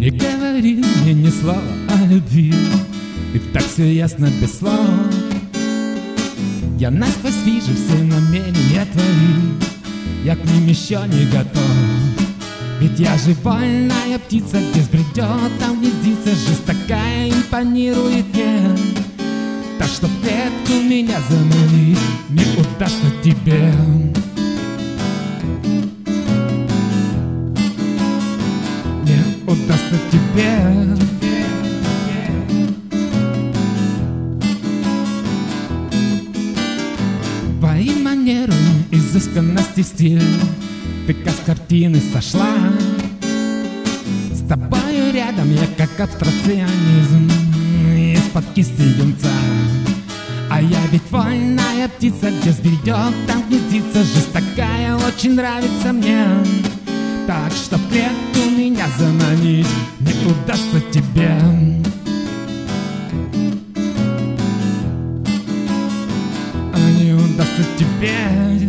Не говори мне ни слова о любви, и так все ясно без слов. Я насквозь вижу все намерения твои, я к ним еще не готов. Ведь я же вольная птица, где сбредет, там гнездится. Жизнь такая импонирует мне, так что в клетку меня заманить не удастся тебе. Не удастся тебе. Твои манеры, изысканность и стиль, ты как с картины сошла. С тобою рядом я как абстракционизм из-под кисти юнца. А я ведь вольная птица, где сбредет, там гнездится. Жизнь такая очень нравится мне, так что в клетку меня заманить не удастся тебе. А не удастся тебе.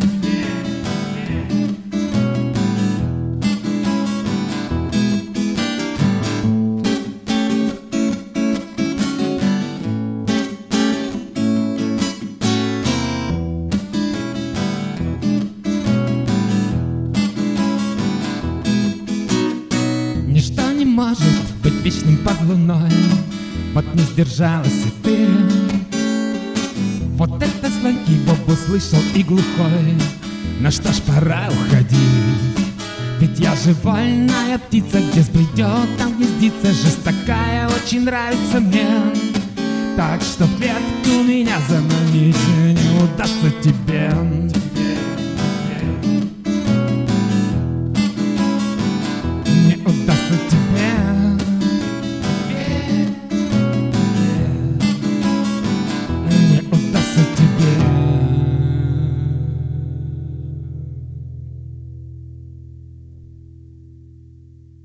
Ничто не может быть вечным под луной, вот не сдержалась и ты. Вот это звонки Боб услышал и глухой. Ну что ж, пора уходить, ведь я же вольная птица, где сбредет, там гнездится. Жизнь такая очень нравится мне, так что в клетку меня заманить не удастся тебе.